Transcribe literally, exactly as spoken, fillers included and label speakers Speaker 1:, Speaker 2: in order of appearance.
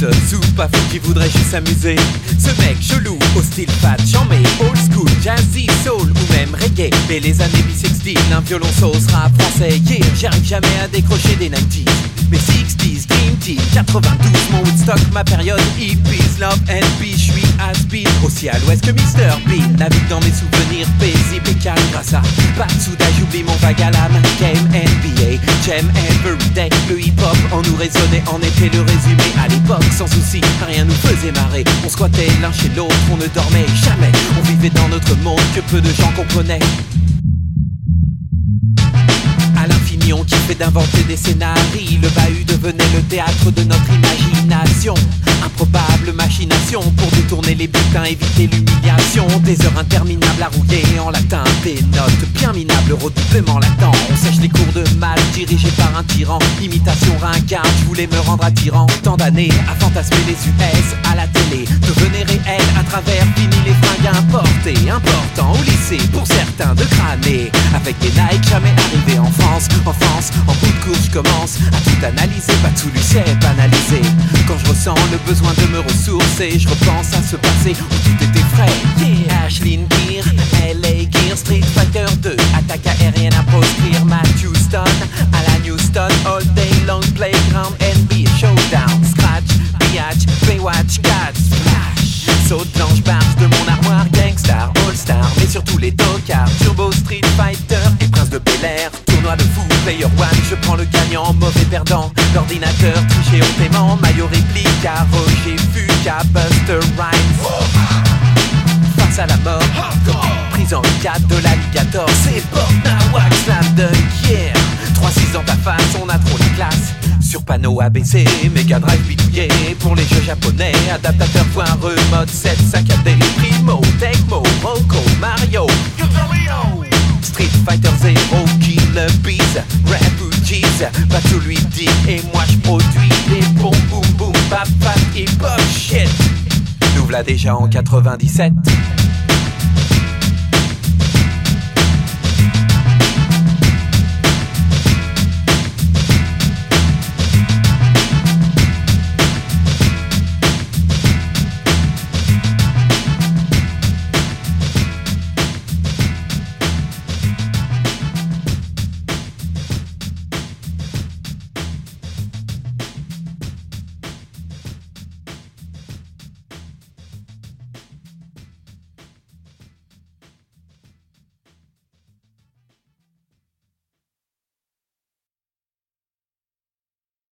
Speaker 1: Personne sous, pas fou qui voudrait juste s'amuser. Ce mec chelou, au style fat, chambé, old school, jazzy, soul ou même reggae. Mais les années bissextiles, un violon sauce rap français. Yeah, j'arrive jamais à décrocher des nineties. Mes sixties, Dream Team, quatre-vingt-douze, mon Woodstock, ma période hippies, love and peace, j'suis has-been. Aussi à l'ouest que mister Bean, navigue dans mes souvenirs paisibles et calmes grâce à pas de soudage, j'oublie mon vague à l'âme. Game N B A, Jam Everyday, le hip-hop en nous résonnait, en était le résumé. À l'époque, sans souci, rien nous faisait marrer. On squattait l'un chez l'autre, on ne dormait jamais. On vivait dans notre monde que peu de gens comprenaient. On kiffait d'inventer des scénarios. Le bahut devenait le théâtre de notre imagination. Improbable machination pour détourner les butins, éviter l'humiliation. Des heures interminables à rouiller en latin. Des notes bien minables, redoublement latent. On sèche les cours de maths dirigés par un tyran. Imitation ringarde, je voulais me rendre attirant. Tant d'années à fantasmer les U S à la télé. Devenait réel à travers fini les fringues importées. Important au lycée pour certains de crâner. Avec des Nike jamais arrivés en France. En France, en bout de course, je commence à tout analyser, pas tout lui c'est banalisé. Quand je ressens le besoin de me ressourcer, je repense à ce passé où tout était frais. Yeah, Ashlyn Gear, L A Gear, Street Fighter deux, attaque aérienne à proscrire, Matt Houston, à la Newston, all day long, playground, N B A, showdown, scratch, biatch, Baywatch, catch, splash. Saute blanche barge de mon armoire, gangstar, all-star, mais surtout les tocards, Turbo Street Fighter et Prince de Bel-Air. Tournoi de fou, player one, je prends le gagnant, mauvais perdant. L'ordinateur triché au paiement, maillot réplique à Roger Fuca, Buster Rhymes. Face à la mort, prise en quatre de l'alligator, c'est Bob Nawak, slam dunk, yeah. trois six dans ta face, on a trop la classe. Sur panneau A B C, Mega Drive bidouillé. Pour les jeux japonais, adaptateur voire mode sept, saccadé. Primo, Tecmo, Rocco, Mario, Street Fighter zéro, Kill Bees, Refugees. Bateau lui dit et moi je produis des bons boom boom, bap bap et pop shit. Nous v'là déjà en quatre-vingt-dix-sept.